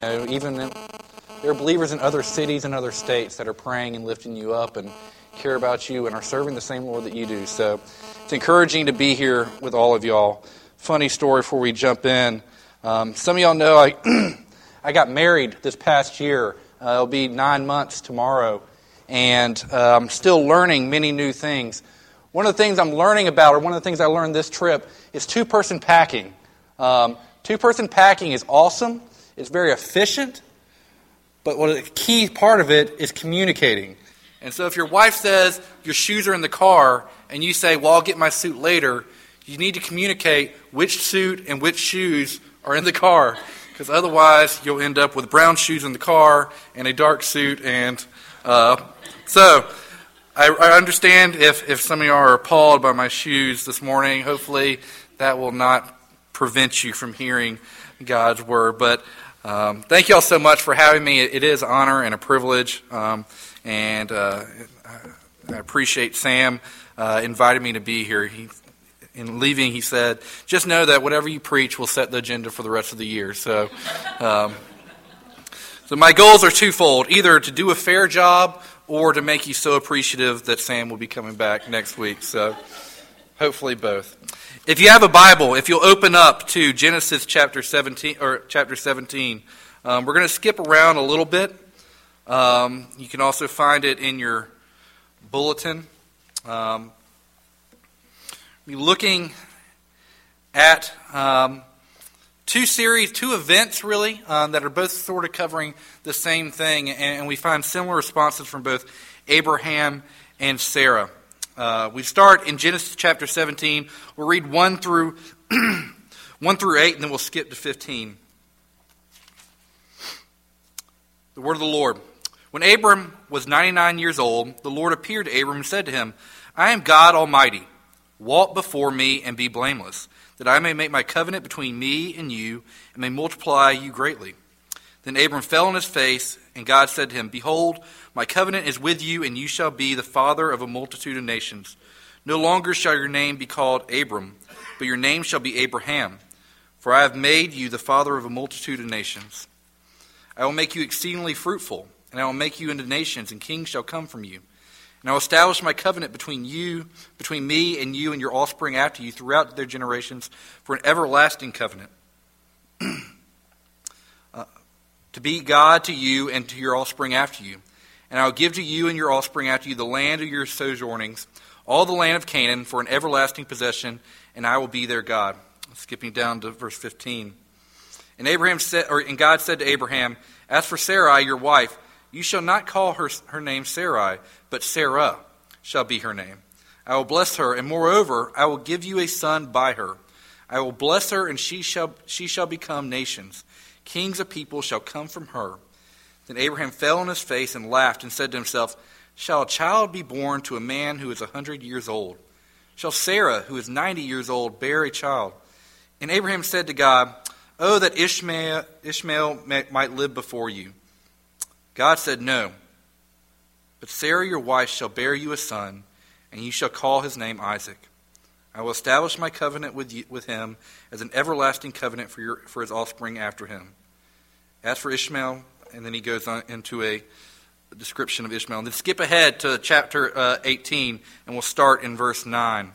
There are believers in other cities and other states that are praying and lifting you up and care about you and are serving the same Lord that you do. So it's encouraging to be here with all of y'all. Funny story before we jump in. Some of y'all know I got married this past year. It'll be 9 months tomorrow. And I'm still learning many new things. One of the things I'm learning about, or one of the things I learned this trip, is two-person packing. Two-person packing is awesome. It's very efficient. But what a key part of it is communicating. And so if your wife says your shoes are in the car and you say, well, I'll get my suit later, you need to communicate which suit and which shoes are in the car. Because otherwise you'll end up with brown shoes in the car and a dark suit. And so I understand if some of you are appalled by my shoes this morning. Hopefully that will not prevent you from hearing God's word. But thank you all so much for having me. It is an honor and a privilege, and I appreciate Sam inviting me to be here. In leaving, he said, just know that whatever you preach will set the agenda for the rest of the year. So my goals are twofold, either to do a fair job or to make you so appreciative that Sam will be coming back next week. So hopefully both. If you have a Bible, if you'll open up to Genesis chapter 17, we're going to skip around a little bit. You can also find it in your bulletin. We're looking at two events really, that are both sort of covering the same thing, and we find similar responses from both Abraham and Sarah. We start in Genesis chapter 17. We'll read 1 through 8, and then we'll skip to 15. The word of the Lord. When Abram was 99 years old, the Lord appeared to Abram and said to him, I am God Almighty. Walk before me and be blameless, that I may make my covenant between me and you, and may multiply you greatly. Then Abram fell on his face, and God said to him, Behold, my covenant is with you, and you shall be the father of a multitude of nations. No longer shall your name be called Abram, but your name shall be Abraham, for I have made you the father of a multitude of nations. I will make you exceedingly fruitful, and I will make you into nations, and kings shall come from you. And I will establish my covenant between me and you and your offspring after you throughout their generations for an everlasting covenant. To be God to you and to your offspring after you. And I will give to you and your offspring after you the land of your sojournings, all the land of Canaan, for an everlasting possession, and I will be their God. Skipping down to verse 15. And God said to Abraham, As for Sarai, your wife, you shall not call her name Sarai, but Sarah shall be her name. I will bless her, and moreover, I will give you a son by her. I will bless her, and she shall become nations. Kings of people shall come from her. Then Abraham fell on his face and laughed and said to himself, Shall a child be born to a man who is 100 years old? Shall Sarah, who is 90 years old, bear a child? And Abraham said to God, Oh, that Ishmael might live before you. God said, No. But Sarah your wife shall bear you a son, and you shall call his name Isaac. I will establish my covenant with him as an everlasting covenant for his offspring after him. As for Ishmael, and then he goes on into a description of Ishmael. And then skip ahead to chapter 18, and we'll start in verse 9.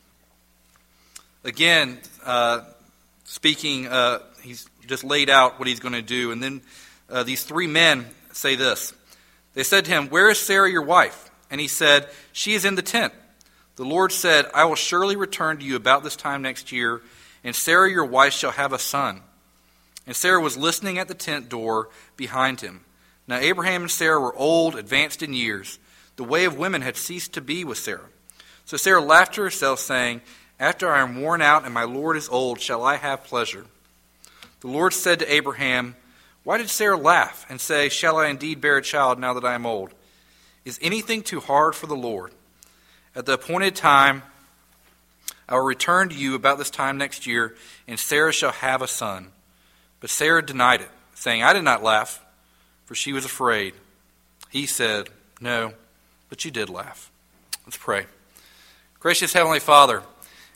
Again, speaking, he's just laid out what he's going to do. And then these three men say this. They said to him, Where is Sarah your wife? And he said, She is in the tent. The Lord said, I will surely return to you about this time next year, and Sarah your wife shall have a son. And Sarah was listening at the tent door behind him. Now Abraham and Sarah were old, advanced in years. The way of women had ceased to be with Sarah. So Sarah laughed to herself, saying, After I am worn out and my Lord is old, shall I have pleasure? The Lord said to Abraham, Why did Sarah laugh and say, Shall I indeed bear a child now that I am old? Is anything too hard for the Lord? At the appointed time, I will return to you about this time next year, and Sarah shall have a son. But Sarah denied it, saying, I did not laugh, for she was afraid. He said, No, but you did laugh. Let's pray. Gracious Heavenly Father,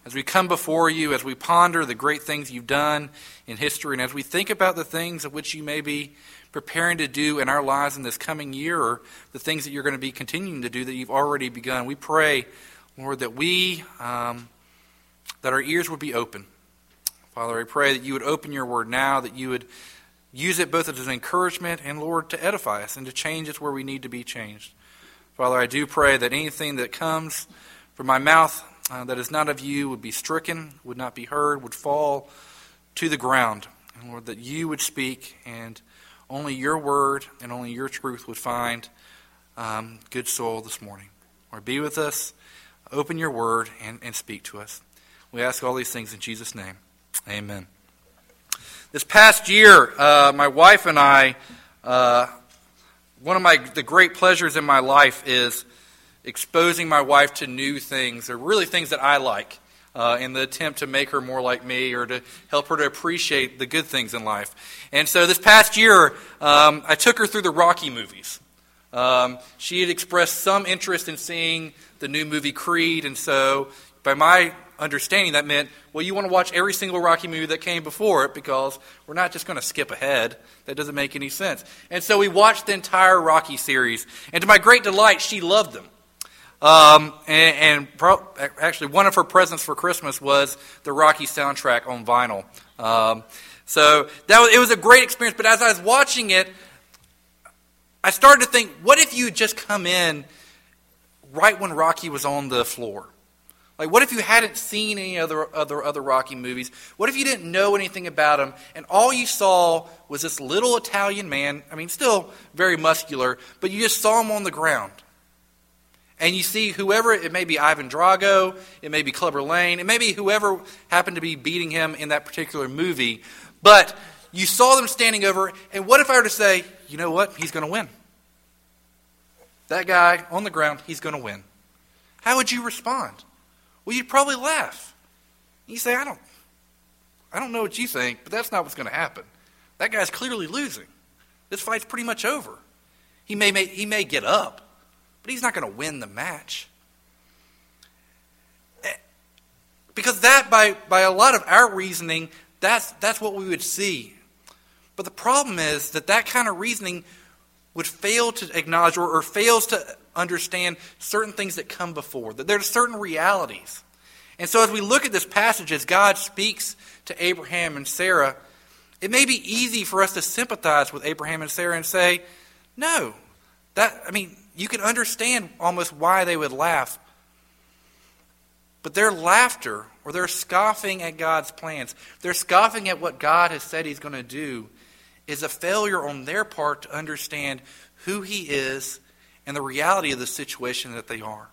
as we come before you, as we ponder the great things you've done in history, and as we think about the things of which you may be preparing to do in our lives in this coming year, or the things that you're going to be continuing to do that you've already begun, we pray, Lord, that that our ears would be open. Father, I pray that you would open your word now, that you would use it both as an encouragement and, Lord, to edify us and to change us where we need to be changed. Father, I do pray that anything that comes from my mouth that is not of you would be stricken, would not be heard, would fall to the ground. And, Lord, that you would speak and only your word and only your truth would find good soil this morning. Lord, be with us, open your word, and speak to us. We ask all these things in Jesus' name. Amen. This past year, my wife and I, one of the great pleasures in my life is exposing my wife to new things, or really things that I like, in the attempt to make her more like me or to help her to appreciate the good things in life. And so this past year, I took her through the Rocky movies. She had expressed some interest in seeing the new movie Creed, and so by my understanding, that meant, well, you want to watch every single Rocky movie that came before it, because we're not just going to skip ahead. That doesn't make any sense. And so we watched the entire Rocky series, and to my great delight, she loved them. Actually, one of her presents for Christmas was the Rocky soundtrack on vinyl. So it was a great experience, but as I was watching it, I started to think, what if you had just come in right when Rocky was on the floor? Like, what if you hadn't seen any other Rocky movies? What if you didn't know anything about him, and all you saw was this little Italian man, still very muscular, but you just saw him on the ground. And you see whoever, it may be Ivan Drago, it may be Clubber Lang, it may be whoever happened to be beating him in that particular movie, but you saw them standing over, and what if I were to say, you know what, he's going to win. That guy on the ground, he's going to win. How would you respond? Well, you'd probably laugh. You say, I don't know what you think, but that's not what's going to happen. That guy's clearly losing. This fight's pretty much over. He may get up, but he's not going to win the match. Because that, by a lot of our reasoning, that's what we would see. But the problem is that kind of reasoning would fail to acknowledge or fails to understand certain things that come before, that there are certain realities. And so as we look at this passage, as God speaks to Abraham and Sarah, it may be easy for us to sympathize with Abraham and Sarah and say, no, you can understand almost why they would laugh. But their laughter, or their scoffing at God's plans, their scoffing at what God has said he's going to do, is a failure on their part to understand who he is and the reality of the situation that they are.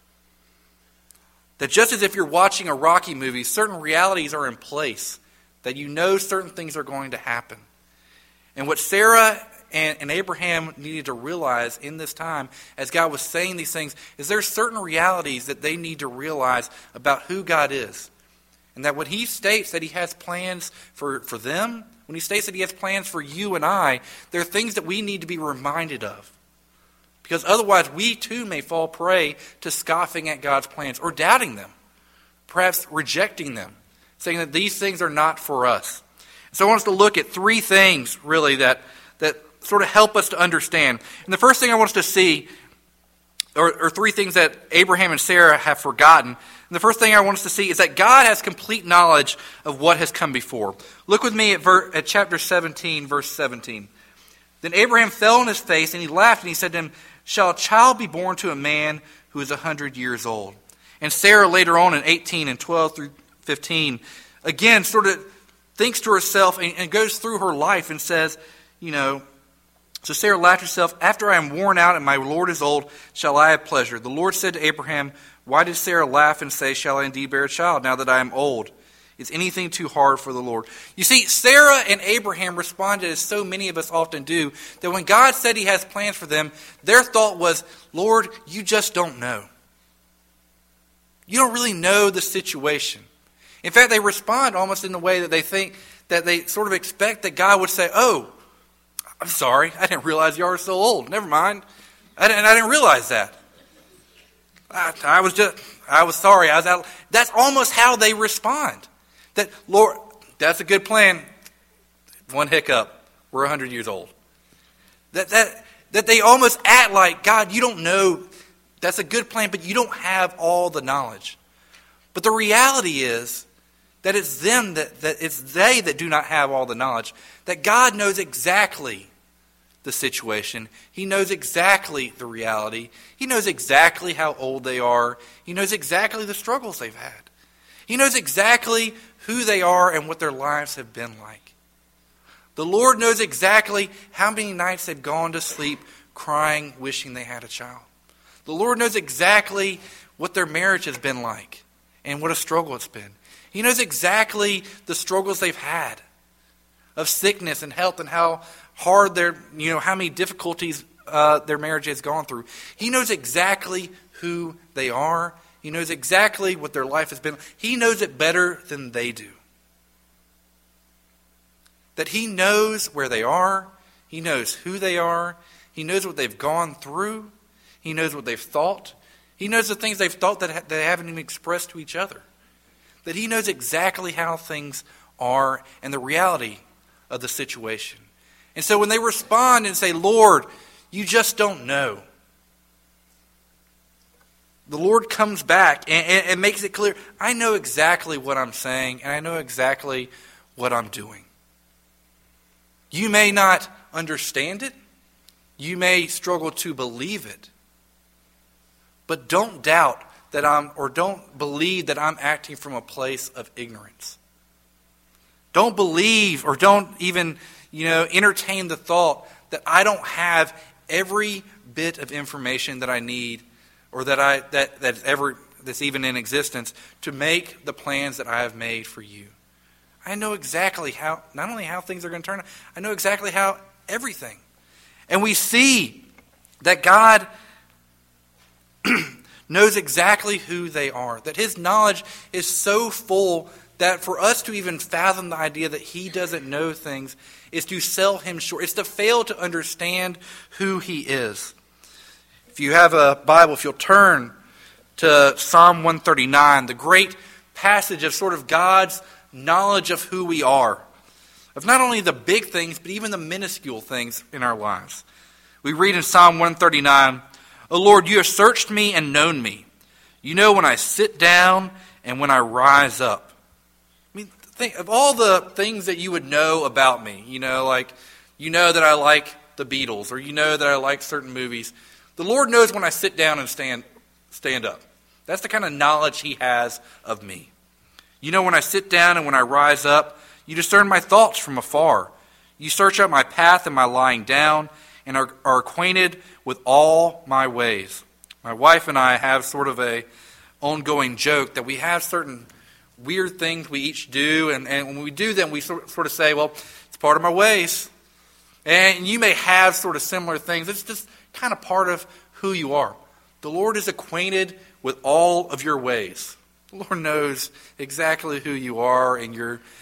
That just as if you're watching a Rocky movie, certain realities are in place, that you know certain things are going to happen. And what Sarah and Abraham needed to realize in this time, as God was saying these things, is there are certain realities that they need to realize about who God is. And that when he states that he has plans for them, when he states that he has plans for you and I, there are things that we need to be reminded of. Because otherwise we too may fall prey to scoffing at God's plans or doubting them, perhaps rejecting them, saying that these things are not for us. So I want us to look at three things really that sort of help us to understand. And the first thing I want us to see or three things that Abraham and Sarah have forgotten. And the first thing I want us to see is that God has complete knowledge of what has come before. Look with me at chapter 17, verse 17. Then Abraham fell on his face and he laughed and he said to him, "Shall a child be born to a man who is 100 years old?" And Sarah later on in 18 and 12 through 15, again sort of thinks to herself and goes through her life and says, so Sarah laughed herself, "After I am worn out and my Lord is old, shall I have pleasure?" The Lord said to Abraham, "Why did Sarah laugh and say, 'Shall I indeed bear a child now that I am old?' Is anything too hard for the Lord?" You see, Sarah and Abraham responded as so many of us often do, that when God said he has plans for them, their thought was, "Lord, you just don't know. You don't really know the situation." In fact, they respond almost in the way that they think, that they sort of expect that God would say, "Oh, I'm sorry, I didn't realize you are so old. Never mind. I didn't realize that." I was sorry. I was out. That's almost how they respond. That, Lord, that's a good plan. One hiccup. We're 100 years old. That they almost act like, God, you don't know. That's a good plan, but you don't have all the knowledge. But the reality is that it's them that it's they that do not have all the knowledge. That God knows exactly the situation. He knows exactly the reality. He knows exactly how old they are. He knows exactly the struggles they've had. He knows exactly who they are and what their lives have been like. The Lord knows exactly how many nights they've gone to sleep crying, wishing they had a child. The Lord knows exactly what their marriage has been like and what a struggle it's been. He knows exactly the struggles they've had of sickness and health and how hard how many difficulties their marriage has gone through. He knows exactly who they are. He knows exactly what their life has been. He knows it better than they do. That He knows where they are. He knows who they are. He knows what they've gone through. He knows what they've thought. He knows the things they've thought that they haven't even expressed to each other. That He knows exactly how things are and the reality of the situation. And so when they respond and say, Lord, you just don't know, the Lord comes back and makes it clear, I know exactly what I'm saying and I know exactly what I'm doing. You may not understand it. You may struggle to believe it. But don't doubt that don't believe that I'm acting from a place of ignorance. Don't believe or don't even, entertain the thought that I don't have every bit of information that I need or that's even in existence to make the plans that I have made for you. I know exactly not only how things are going to turn out, I know exactly how everything. And we see that God knows exactly who they are. That His knowledge is so full that for us to even fathom the idea that He doesn't know things is to sell Him short. It's to fail to understand who He is. If you have a Bible, if you'll turn to Psalm 139, the great passage of sort of God's knowledge of who we are. Of not only the big things, but even the minuscule things in our lives. We read in Psalm 139, O Lord, you have searched me and known me. You know when I sit down and when I rise up. I mean, think of all the things that you would know about me. That I like the Beatles, or that I like certain movies. The Lord knows when I sit down and stand up. That's the kind of knowledge He has of me. You know when I sit down and when I rise up. You discern my thoughts from afar. You search out my path and my lying down, and are acquainted with all my ways. My wife and I have sort of a ongoing joke that we have certain weird things we each do, and when we do them, we sort of say, well, it's part of my ways. And you may have sort of similar things. It's just kind of part of who you are. The Lord is acquainted with all of your ways. The Lord knows exactly who you are and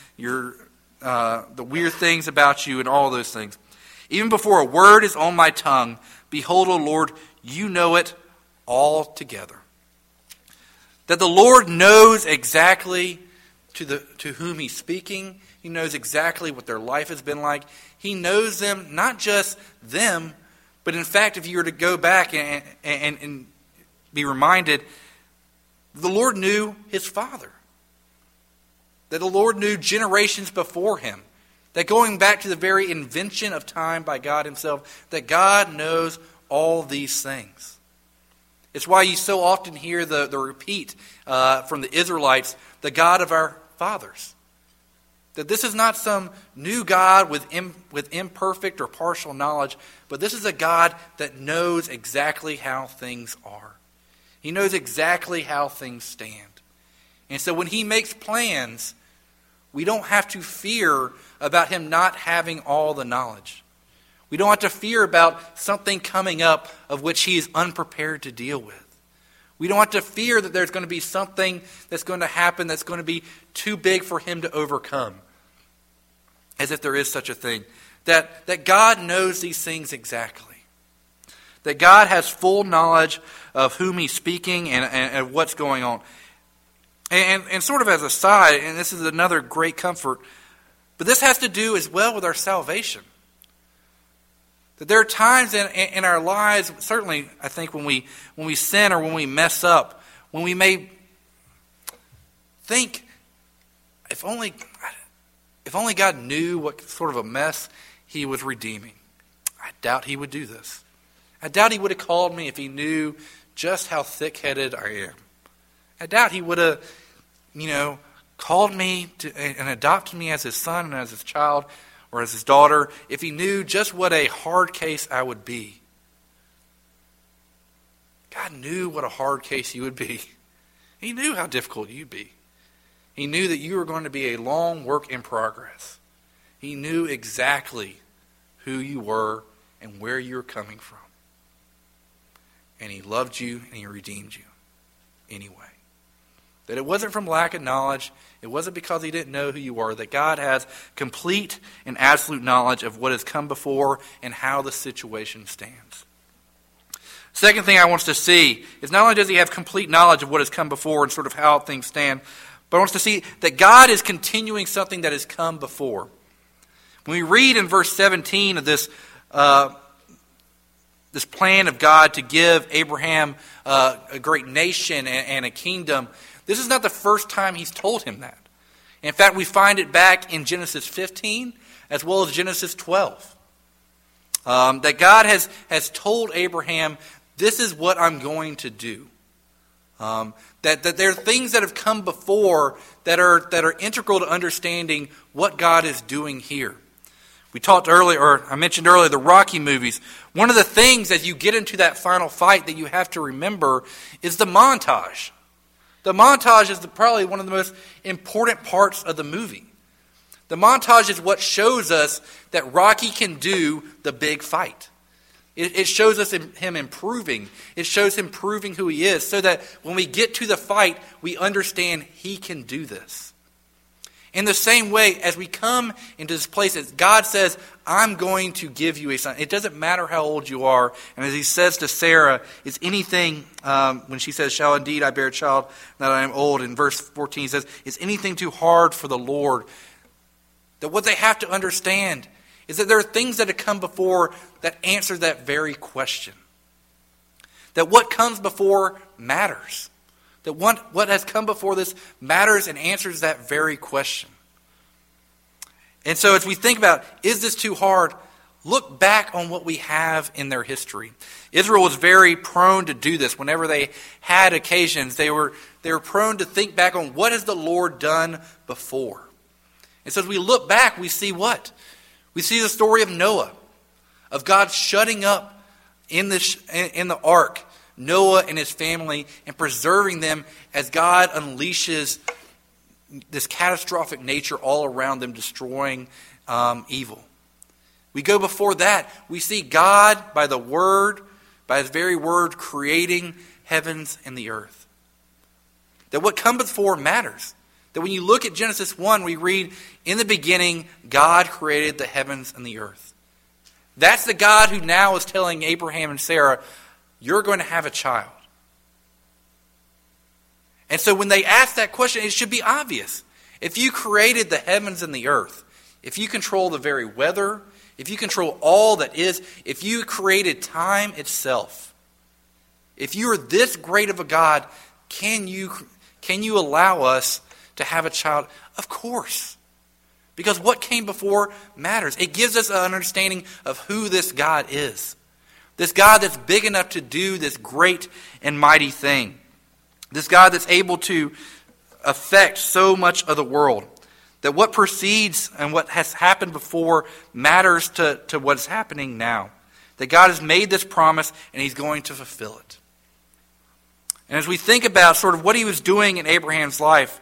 the weird things about you and all those things. Even before a word is on my tongue, behold, O Lord, you know it all together. That the Lord knows exactly to whom He's speaking. He knows exactly what their life has been like. He knows them, not just them, but in fact, if you were to go back and be reminded, the Lord knew His father. That the Lord knew generations before him. That going back to the very invention of time by God Himself, that God knows all these things. It's why you so often hear the repeat from the Israelites, the God of our fathers. That this is not some new God with imperfect or partial knowledge, but this is a God that knows exactly how things are. He knows exactly how things stand. And so when He makes plans, we don't have to fear about Him not having all the knowledge. We don't have to fear about something coming up of which He is unprepared to deal with. We don't have to fear that there's going to be something that's going to happen that's going to be too big for Him to overcome. As if there is such a thing. That God knows these things exactly. That God has full knowledge of whom he's speaking and what's going on. And sort of as a side, and this is another great comfort, but this has to do as well with our salvation. That there are times in our lives, certainly I think when we sin or when we mess up, when we may think, if only God knew what sort of a mess he was redeeming. I doubt he would do this. I doubt he would have called me if he knew just how thick-headed I am. I doubt he would have, called me and adopted me as his son and as his child or as his daughter if he knew just what a hard case I would be. God knew what a hard case you would be. He knew how difficult you'd be. He knew that you were going to be a long work in progress. He knew exactly who you were and where you were coming from. And he loved you and he redeemed you anyway. That it wasn't from lack of knowledge. It wasn't because he didn't know who you were. That God has complete and absolute knowledge of what has come before and how the situation stands. Second thing I want us to see is not only does he have complete knowledge of what has come before and sort of how things stand, but I want us to see that God is continuing something that has come before. When we read in verse 17 of this plan of God to give Abraham a great nation and a kingdom, this is not the first time he's told him that. In fact, we find it back in Genesis 15 as well as Genesis 12. That God has told Abraham, this is what I'm going to do. That there are things that have come before that are integral to understanding what God is doing here. We talked earlier, or I mentioned earlier, the Rocky movies. One of the things as you get into that final fight that you have to remember is the montage. The montage is probably one of the most important parts of the movie. The montage is what shows us that Rocky can do the big fight. It shows us him improving. It shows him proving who he is so that when we get to the fight, we understand he can do this. In the same way, as we come into this place, as God says, I'm going to give you a son. It doesn't matter how old you are. And as he says to Sarah, is anything, when she says, shall indeed I bear a child now that I am old? In verse 14 he says, is anything too hard for the Lord? That what they have to understand is that there are things that have come before that answer that very question. That what comes before matters. That what has come before this matters and answers that very question. And so as we think about, is this too hard? Look back on what we have in their history. Israel was very prone to do this. Whenever they had occasions, they were prone to think back on what has the Lord done before. And so as we look back, we see what? We see the story of Noah, of God shutting up in the ark Noah and his family and preserving them as God unleashes this catastrophic nature all around them, destroying evil. We go before that, we see God by his very word, creating heavens and the earth. That what comes before matters. That when you look at Genesis 1, we read, in the beginning, God created the heavens and the earth. That's the God who now is telling Abraham and Sarah, you're going to have a child. And so when they ask that question, it should be obvious. If you created the heavens and the earth, if you control the very weather, if you control all that is, if you created time itself, if you are this great of a God, can you allow us to have a child? Of course. Because what came before matters. It gives us an understanding of who this God is. This God that's big enough to do this great and mighty thing. This God that's able to affect so much of the world. That what precedes and what has happened before matters to what's happening now. That God has made this promise and he's going to fulfill it. And as we think about sort of what he was doing in Abraham's life,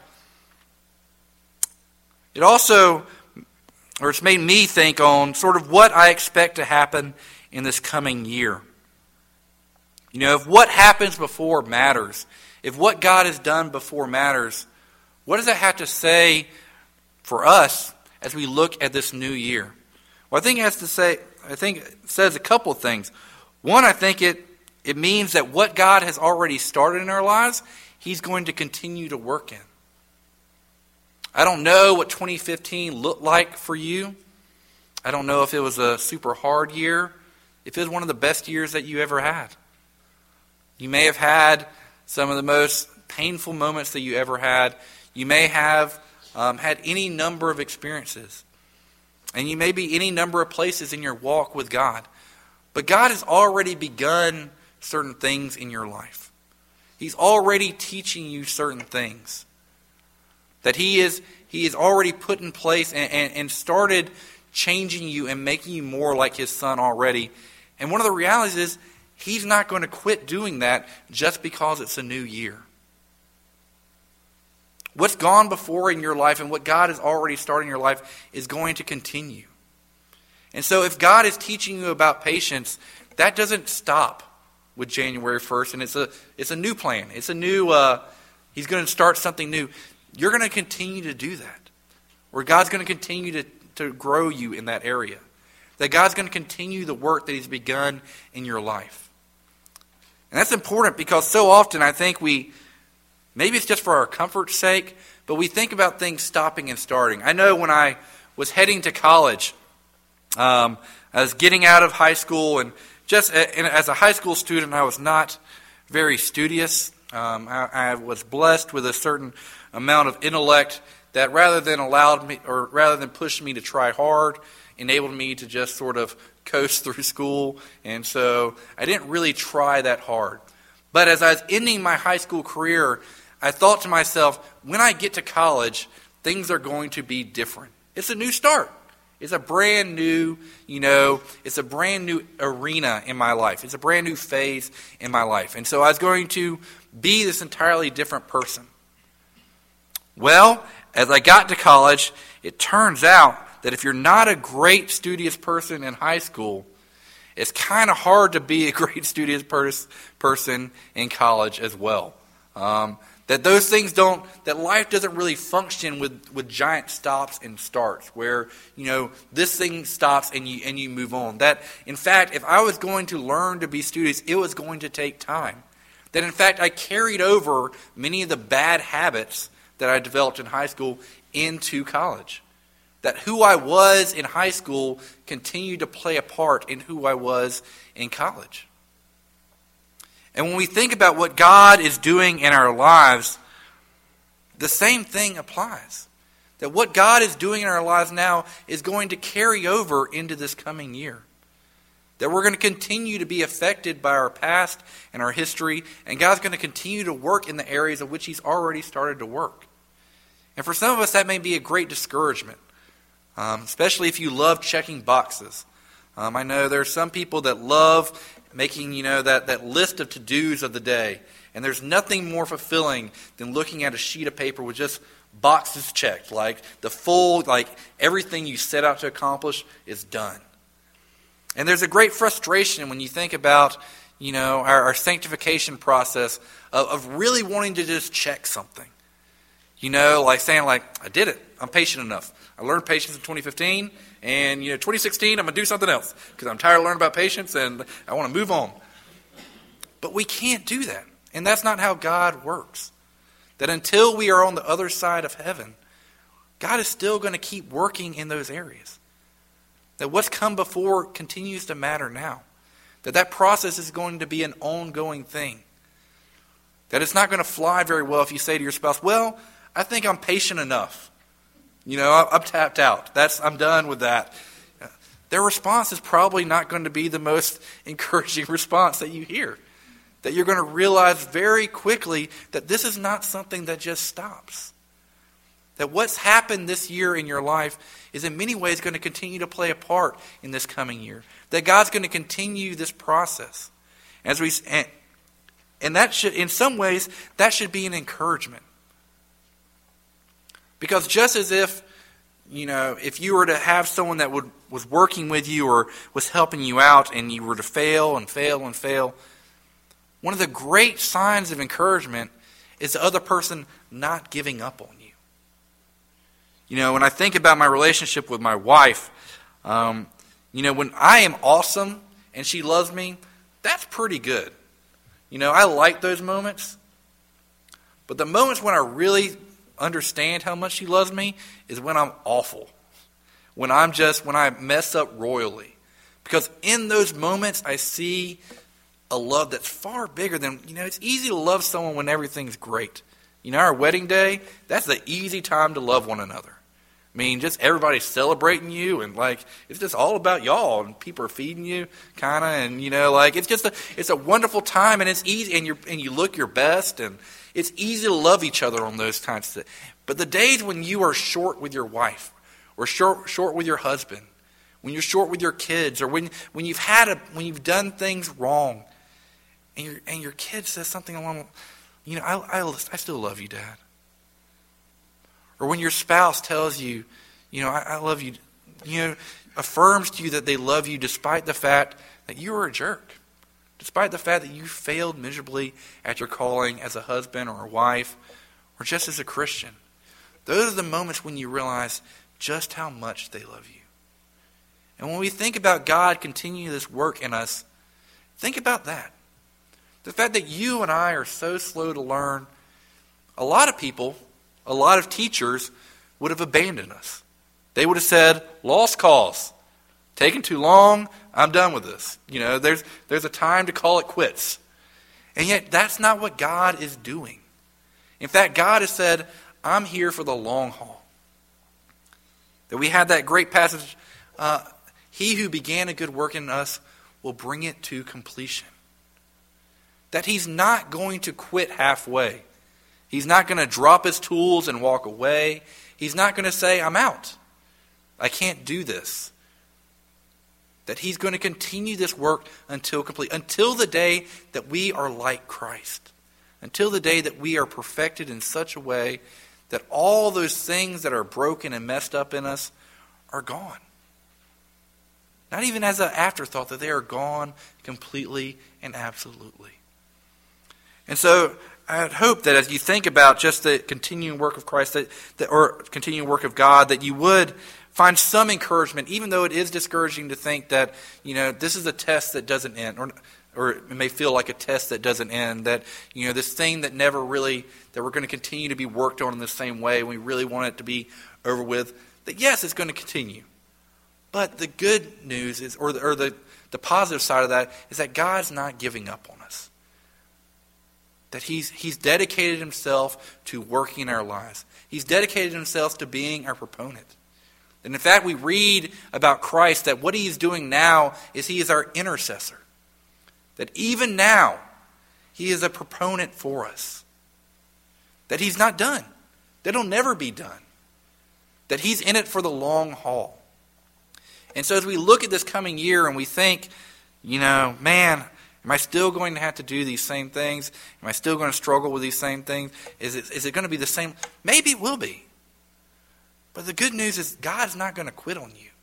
it's made me think on sort of what I expect to happen in this coming year. If what happens before matters, if what God has done before matters, what does that have to say for us as we look at this new year? Well, I think it says a couple of things. One, I think it means that what God has already started in our lives, He's going to continue to work in. I don't know what 2015 looked like for you. I don't know if it was a super hard year, if it was one of the best years that you ever had. You may have had some of the most painful moments that you ever had. You may have had any number of experiences. And you may be any number of places in your walk with God. But God has already begun certain things in your life. He's already teaching you certain things that He has already put in place and started changing you and making you more like His Son already. And one of the realities is He's not going to quit doing that just because it's a new year. What's gone before in your life and what God has already started in your life is going to continue. And so if God is teaching you about patience, that doesn't stop with January 1st, and it's a new plan. It's a new, He's going to start something new. You're going to continue to do that, where God's going to continue to grow you in that area, that God's going to continue the work that He's begun in your life. And that's important because so often I think maybe it's just for our comfort's sake, but we think about things stopping and starting. I know when I was heading to college, I was getting out of high school, and just as a high school student, I was not very studious. I was blessed with a certain amount of intellect that rather than push me to try hard, enabled me to just sort of coast through school. And so I didn't really try that hard. But as I was ending my high school career, I thought to myself, when I get to college, things are going to be different. It's a new start. It's a brand new, it's a brand new arena in my life. It's a brand new phase in my life. And so I was going to be this entirely different person. Well, as I got to college, it turns out that if you're not a great studious person in high school, it's kind of hard to be a great studious person in college as well. That those things that life doesn't really function with giant stops and starts where, this thing stops and you move on. That, in fact, if I was going to learn to be studious, it was going to take time. That, in fact, I carried over many of the bad habits that I developed in high school into college. That who I was in high school continued to play a part in who I was in college. And when we think about what God is doing in our lives, the same thing applies. That what God is doing in our lives now is going to carry over into this coming year. That we're going to continue to be affected by our past and our history, and God's going to continue to work in the areas of which He's already started to work. And for some of us, that may be a great discouragement, especially if you love checking boxes. I know there are some people that love making, that list of to-dos of the day. And there's nothing more fulfilling than looking at a sheet of paper with just boxes checked. Like everything you set out to accomplish is done. And there's a great frustration when you think about, our sanctification process of really wanting to just check something. Like saying I did it. I'm patient enough. I learned patience in 2015, and 2016 I'm going to do something else because I'm tired of learning about patience and I want to move on. But we can't do that. And that's not how God works. That until we are on the other side of heaven, God is still going to keep working in those areas. That what's come before continues to matter now. That process is going to be an ongoing thing. That it's not going to fly very well if you say to your spouse, well, I think I'm patient enough. I'm tapped out. I'm done with that. Their response is probably not going to be the most encouraging response that you hear. That you're going to realize very quickly that this is not something that just stops. That what's happened this year in your life is in many ways going to continue to play a part in this coming year. That God's going to continue this process. And that should, in some ways, that should be an encouragement. Because just as if you were to have someone that was working with you or was helping you out and you were to fail and fail and fail, one of the great signs of encouragement is the other person not giving up on you. When I think about my relationship with my wife, when I am awesome and she loves me, that's pretty good. I like those moments. But the moments when I really understand how much she loves me is when I'm awful. When I mess up royally. Because in those moments, I see a love that's far bigger than, it's easy to love someone when everything's great. Our wedding day, that's the easy time to love one another. Just everybody's celebrating you, and it's just all about y'all, and people are feeding you, kind of, and it's a wonderful time, and it's easy, and you look your best, and it's easy to love each other on those kinds of things. But the days when you are short with your wife, or short with your husband, when you're short with your kids, or when you've done things wrong, and your kid says something along, I still love you, Dad. Or when your spouse tells you, I love you, affirms to you that they love you despite the fact that you were a jerk, despite the fact that you failed miserably at your calling as a husband or a wife, or just as a Christian. Those are the moments when you realize just how much they love you. And when we think about God continuing this work in us, think about that. The fact that you and I are so slow to learn, a lot of people, a lot of teachers would have abandoned us. They would have said, lost cause, taking too long, I'm done with this. There's a time to call it quits. And yet that's not what God is doing. In fact, God has said, I'm here for the long haul. That we had that great passage, he who began a good work in us will bring it to completion. That he's not going to quit halfway. He's not going to drop his tools and walk away. He's not going to say, I'm out. I can't do this. That he's going to continue this work until complete. Until the day that we are like Christ. Until the day that we are perfected in such a way that all those things that are broken and messed up in us are gone. Not even as an afterthought, that they are gone completely and absolutely. And so I hope that as you think about just the continuing work of Christ, or continuing work of God, that you would find some encouragement, even though it is discouraging to think that, this is a test that doesn't end, or it may feel like a test that doesn't end, that, this thing that never really, that we're going to continue to be worked on in the same way, and we really want it to be over with, that yes, it's going to continue. But the good news is, or the positive side of that, is that God's not giving up on us. That he's dedicated himself to working in our lives. He's dedicated himself to being our proponent. And in fact, we read about Christ that what he's doing now is he is our intercessor. That even now, he is a proponent for us. That he's not done. That he'll never be done. That he's in it for the long haul. And so as we look at this coming year and we think, man, am I still going to have to do these same things? Am I still going to struggle with these same things? Is it going to be the same? Maybe it will be. But the good news is God's not going to quit on you.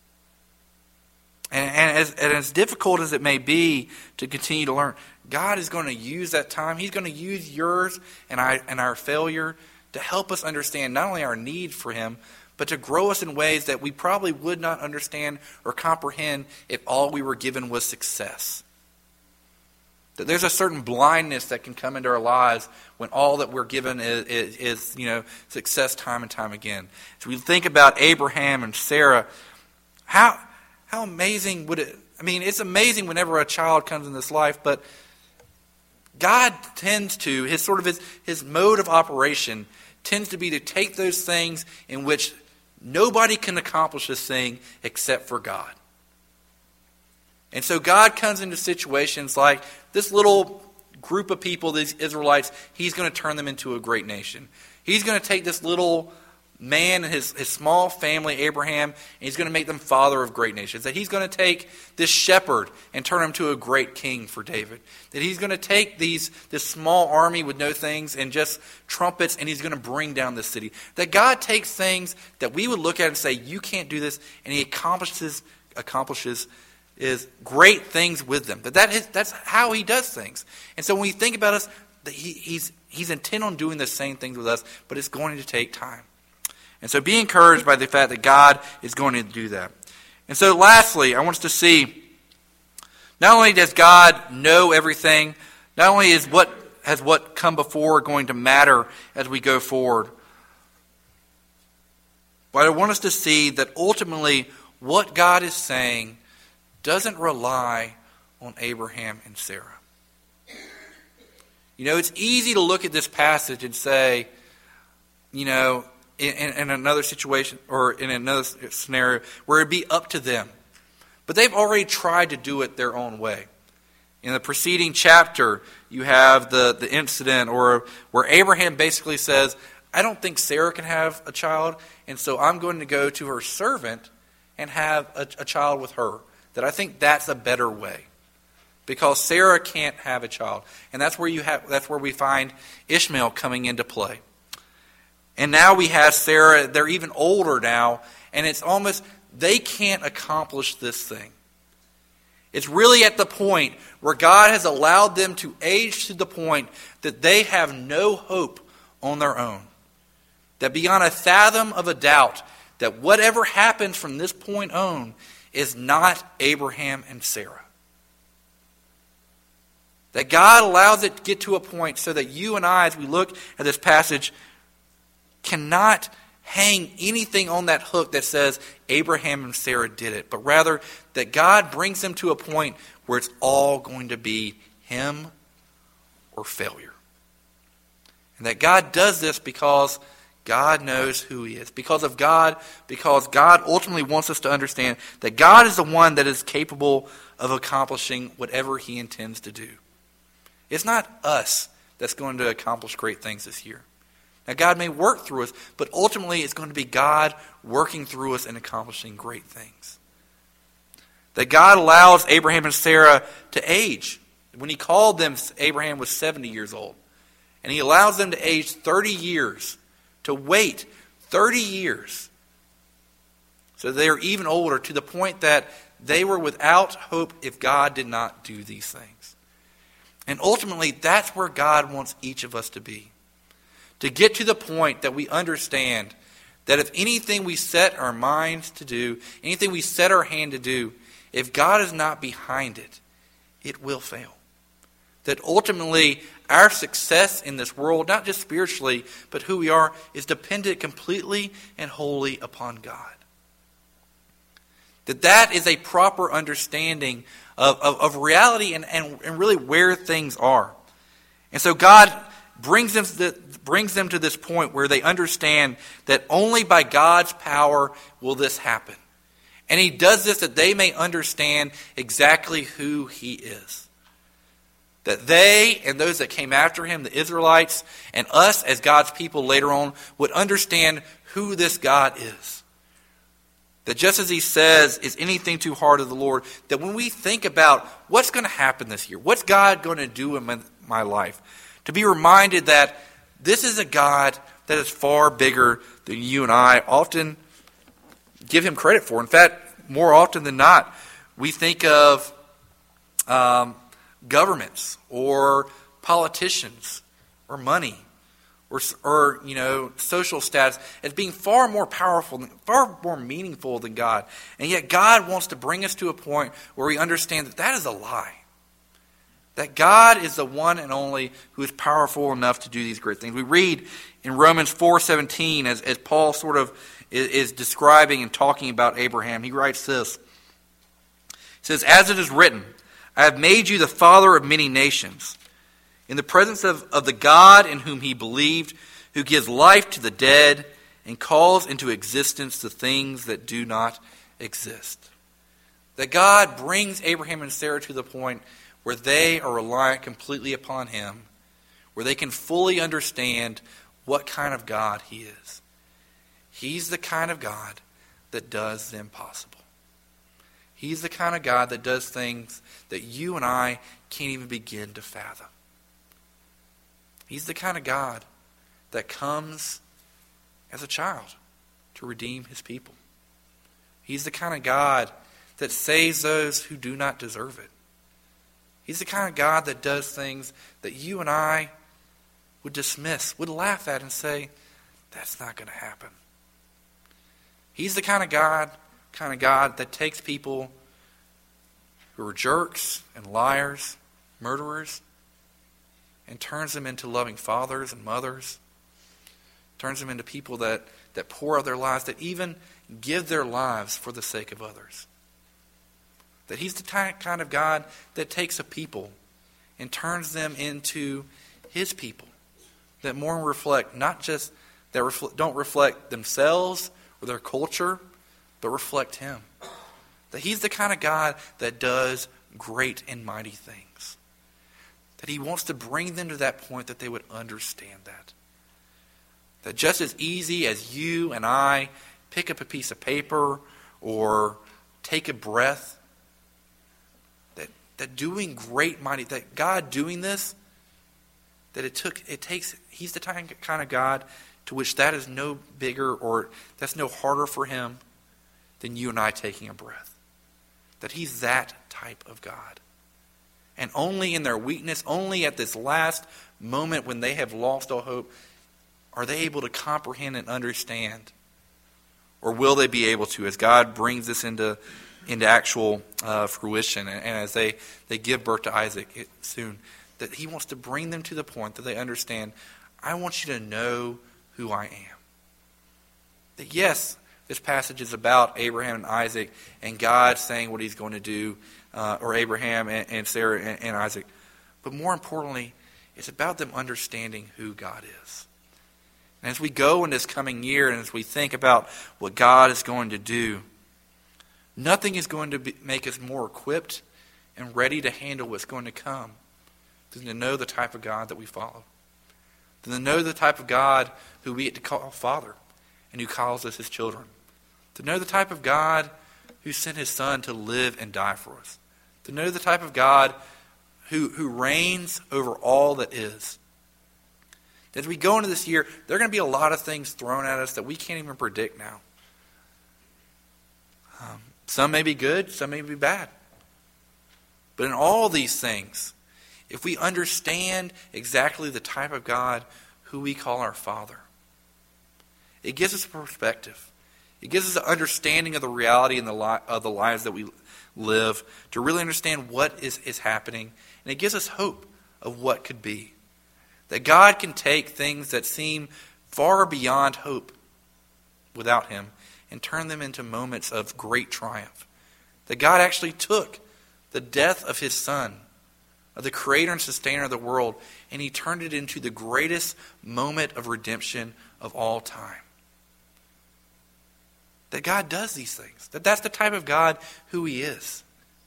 And as difficult as it may be to continue to learn, God is going to use that time. He's going to use yours and our failure to help us understand not only our need for him, but to grow us in ways that we probably would not understand or comprehend if all we were given was success. That there's a certain blindness that can come into our lives when all that we're given is success time and time again. So we think about Abraham and Sarah. How amazing would it? It's amazing whenever a child comes in this life, but God tends to, his mode of operation tends to be to take those things in which nobody can accomplish this thing except for God. And so God comes into situations like this little group of people, these Israelites, he's going to turn them into a great nation. He's going to take this little man and his small family, Abraham, and he's going to make them father of great nations. That he's going to take this shepherd and turn him to a great king for David. That he's going to take this small army with no things and just trumpets, and he's going to bring down this city. That God takes things that we would look at and say, you can't do this, and he accomplishes is great things with them. That's how he does things. And so when we think about us, that he's intent on doing the same things with us, but it's going to take time. And so be encouraged by the fact that God is going to do that. And so lastly, I want us to see Not only does God know everything, not only is what come before going to matter as we go forward, but I want us to see that ultimately what God is saying doesn't rely on Abraham and Sarah. It's easy to look at this passage and say, in another situation or in another scenario where it'd be up to them. But they've already tried to do it their own way. In the preceding chapter, you have the incident where Abraham basically says, I don't think Sarah can have a child, and so I'm going to go to her servant and have a child with her. That I think that's a better way. Because Sarah can't have a child. And that's where we find Ishmael coming into play. And now we have Sarah, they're even older now, and it's almost, they can't accomplish this thing. It's really at the point where God has allowed them to age to the point that they have no hope on their own. That beyond a fathom of a doubt, that whatever happens from this point on is not Abraham and Sarah. That God allows it to get to a point so that you and I, as we look at this passage, cannot hang anything on that hook that says Abraham and Sarah did it, but rather that God brings them to a point where it's all going to be him or failure. And that God does this because God knows who he is. Because God ultimately wants us to understand that God is the one that is capable of accomplishing whatever he intends to do. It's not us that's going to accomplish great things this year. Now, God may work through us, but ultimately it's going to be God working through us and accomplishing great things. That God allows Abraham and Sarah to age. When he called them, Abraham was 70 years old. And he allows them to age 30 years, to wait 30 years. So they are even older, to the point that they were without hope if God did not do these things. And ultimately, that's where God wants each of us to be. To get to the point that we understand that if anything we set our minds to do, anything we set our hand to do, if God is not behind it, it will fail. That ultimately, our success in this world, not just spiritually, but who we are, is dependent completely and wholly upon God. That is a proper understanding of reality and really where things are. And so God brings them to this point where they understand that only by God's power will this happen. And he does this that they may understand exactly who he is. That they and those that came after him, the Israelites, and us as God's people later on, would understand who this God is. That just as he says, is anything too hard of the Lord, that when we think about what's going to happen this year, what's God going to do in my life, to be reminded that this is a God that is far bigger than you and I often give him credit for. In fact, more often than not, we think of governments or politicians or money or social status as being far more powerful, far more meaningful than God. And yet God wants to bring us to a point where we understand that that is a lie. That God is the one and only who is powerful enough to do these great things. We read in Romans 4:17 as Paul sort of is describing and talking about Abraham. He writes this. He says, "As it is written, I have made you the father of many nations, in the presence of the God in whom he believed, who gives life to the dead and calls into existence the things that do not exist." That God brings Abraham and Sarah to the point where they are reliant completely upon him, where they can fully understand what kind of God he is. He's the kind of God that does the impossible. He's the kind of God that does things that you and I can't even begin to fathom. He's the kind of God that comes as a child to redeem his people. He's the kind of God that saves those who do not deserve it. He's the kind of God that does things that you and I would dismiss, would laugh at and say, that's not going to happen. He's the kind of God that takes people who are jerks and liars, murderers, and turns them into loving fathers and mothers, turns them into people that pour out their lives, that even give their lives for the sake of others. That he's the kind of God that takes a people and turns them into his people, that more reflect, not just, that don't reflect themselves or their culture, but reflect him. That he's the kind of God that does great and mighty things. That he wants to bring them to that point that they would understand that. That just as easy as you and I pick up a piece of paper or take a breath, that doing great, mighty, that God doing this, he's the kind of God to which that is no bigger or that's no harder for him than you and I taking a breath. That he's that type of God. And only in their weakness, only at this last moment when they have lost all hope, are they able to comprehend and understand? Or will they be able to, as God brings this into actual fruition, and as they give birth to Isaac soon, that he wants to bring them to the point that they understand, I want you to know who I am. That yes, this passage is about Abraham and Isaac and God saying what he's going to do, or Abraham and Sarah and Isaac. But more importantly, it's about them understanding who God is. And as we go in this coming year and as we think about what God is going to do, nothing is going to make us more equipped and ready to handle what's going to come than to know the type of God that we follow. Than to know the type of God who we get to call Father and who calls us his children. To know the type of God who sent his Son to live and die for us. To know the type of God who reigns over all that is. As we go into this year, there are going to be a lot of things thrown at us that we can't even predict now. Some may be good, some may be bad. But in all these things, if we understand exactly the type of God who we call our Father, it gives us a perspective. It gives us an understanding of the reality and of the lives that we live, to really understand what is happening. And it gives us hope of what could be. That God can take things that seem far beyond hope without him and turn them into moments of great triumph. That God actually took the death of his Son, of the creator and sustainer of the world, and he turned it into the greatest moment of redemption of all time. That God does these things. That's the type of God who he is.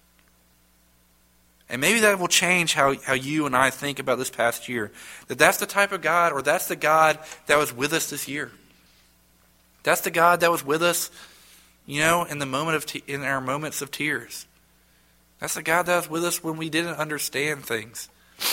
And maybe that will change how you and I think about this past year. That's the type of God, or that's the God that was with us this year. That's the God that was with us, in in our moments of tears. That's the God that was with us when we didn't understand things.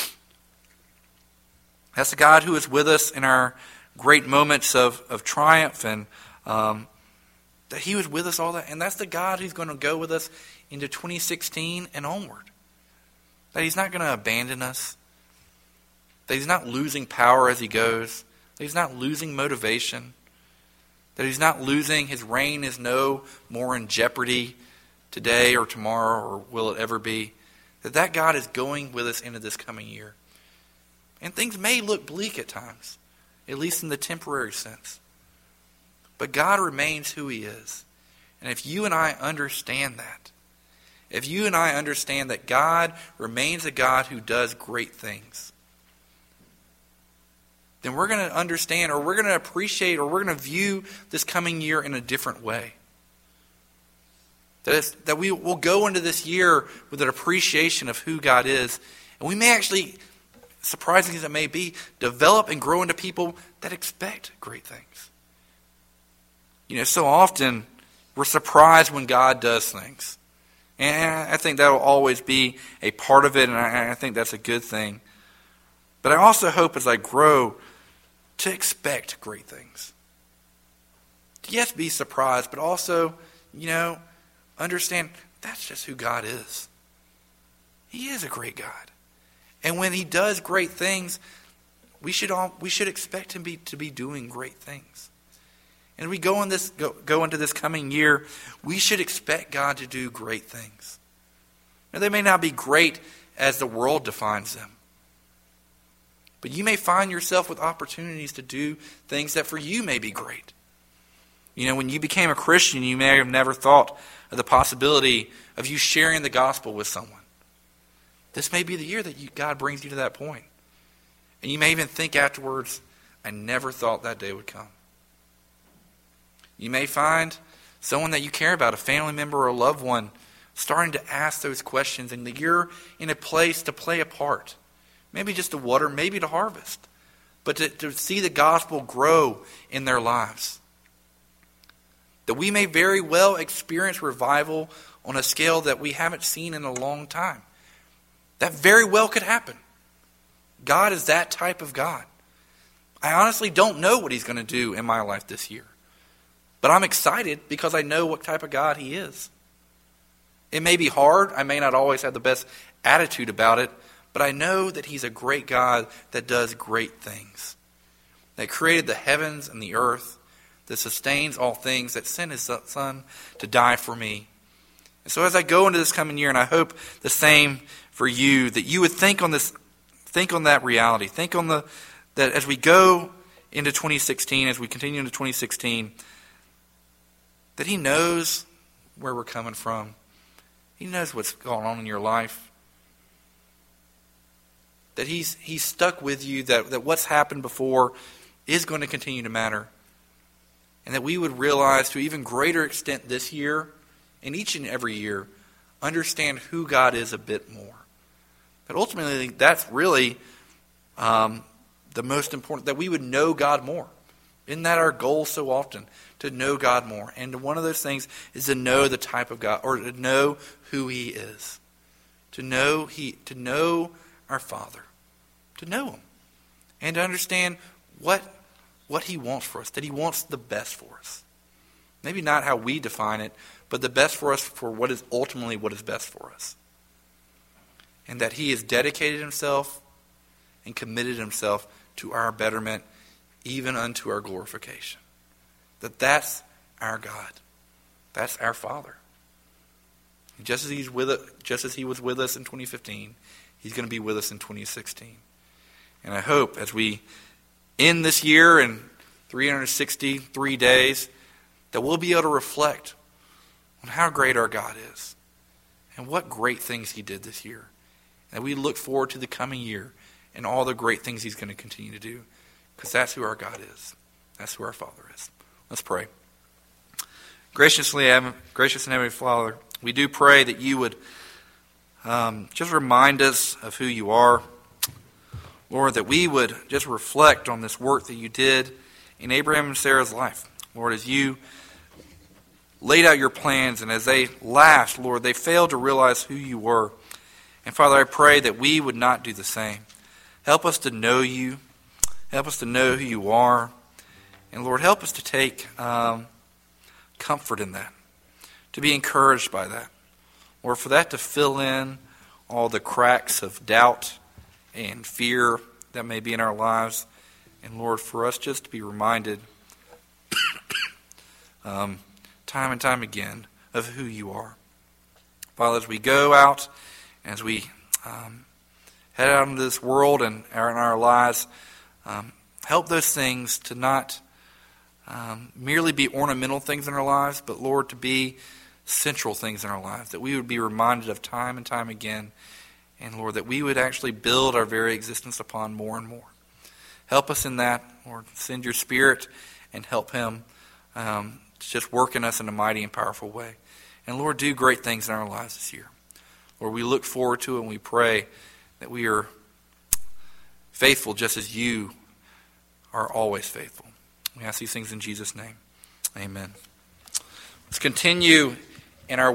That's the God who is with us in our great moments of triumph, and that he was with us all that. And that's the God who's going to go with us into 2016 and onward. That he's not going to abandon us. That he's not losing power as he goes. That he's not losing motivation. That he's not losing, his reign is no more in jeopardy today or tomorrow, or will it ever be. That God is going with us into this coming year. And things may look bleak at times, at least in the temporary sense. But God remains who he is. And if you and I understand that, if you and I understand that God remains a God who does great things, then we're going to understand, or we're going to appreciate, or we're going to view this coming year in a different way. That we will go into this year with an appreciation of who God is. And we may actually, surprising as it may be, develop and grow into people that expect great things. So often we're surprised when God does things. And I think that will always be a part of it, and I think that's a good thing. But I also hope as I grow to expect great things. To yes, be surprised, but also, understand that's just who God is. He is a great God. And when he does great things, we should expect him to be doing great things. And we go into this coming year, we should expect God to do great things. Now, they may not be great as the world defines them. But you may find yourself with opportunities to do things that for you may be great. When you became a Christian, you may have never thought of the possibility of you sharing the gospel with someone. This may be the year that God brings you to that point. And you may even think afterwards, I never thought that day would come. You may find someone that you care about, a family member or a loved one, starting to ask those questions, and that you're in a place to play a part. Maybe just to water, maybe to harvest. But to see the gospel grow in their lives. That we may very well experience revival on a scale that we haven't seen in a long time. That very well could happen. God is that type of God. I honestly don't know what He's going to do in my life this year. But I'm excited because I know what type of God He is. It may be hard. I may not always have the best attitude about it. But I know that He's a great God that does great things. That created the heavens and the earth. That sustains all things. That sent His Son to die for me. And so as I go into this coming year, and I hope the same for you, that you would think on this, think on that reality. Think on that as we go into 2016, as we continue into 2016, that He knows where we're coming from. He knows what's going on in your life. That He's stuck with you, that what's happened before is going to continue to matter. And that we would realize to even greater extent this year, and each and every year, understand who God is a bit more. That ultimately, that's really the most important, that we would know God more. Isn't that our goal so often? To know God more. And one of those things is to know the type of God, or to know who He is. To know our Father. To know Him. And to understand what He wants for us. That He wants the best for us. Maybe not how we define it, but the best for us for what is ultimately what is best for us. And that He has dedicated Himself and committed Himself to our betterment, even unto our glorification. That's our God. That's our Father. And just as He was with us in 2015, He's going to be with us in 2016. And I hope as we end this year in 363 days, that we'll be able to reflect on how great our God is and what great things He did this year. And we look forward to the coming year and all the great things He's going to continue to do, because that's who our God is. That's who our Father is. Let's pray. Gracious and Heavenly Father, we do pray that You would just remind us of who You are. Lord, that we would just reflect on this work that You did in Abraham and Sarah's life. Lord, as You laid out Your plans, and as they laughed, Lord, they failed to realize who You were. And Father, I pray that we would not do the same. Help us to know You. Help us to know who You are. And Lord, help us to take comfort in that, to be encouraged by that. Lord, for that to fill in all the cracks of doubt and fear that may be in our lives. And Lord, for us just to be reminded time and time again of who You are. Father, as we go out, as we head out into this world and in our lives, help those things to not merely be ornamental things in our lives, but Lord, to be central things in our lives, that we would be reminded of time and time again. And Lord, that we would actually build our very existence upon more and more. Help us in that, Lord. Send Your Spirit and help Him to just work in us in a mighty and powerful way. And Lord, do great things in our lives this year. Lord, we look forward to it, and we pray that we are faithful just as You are always faithful. We ask these things in Jesus' name. Amen. Let's continue in our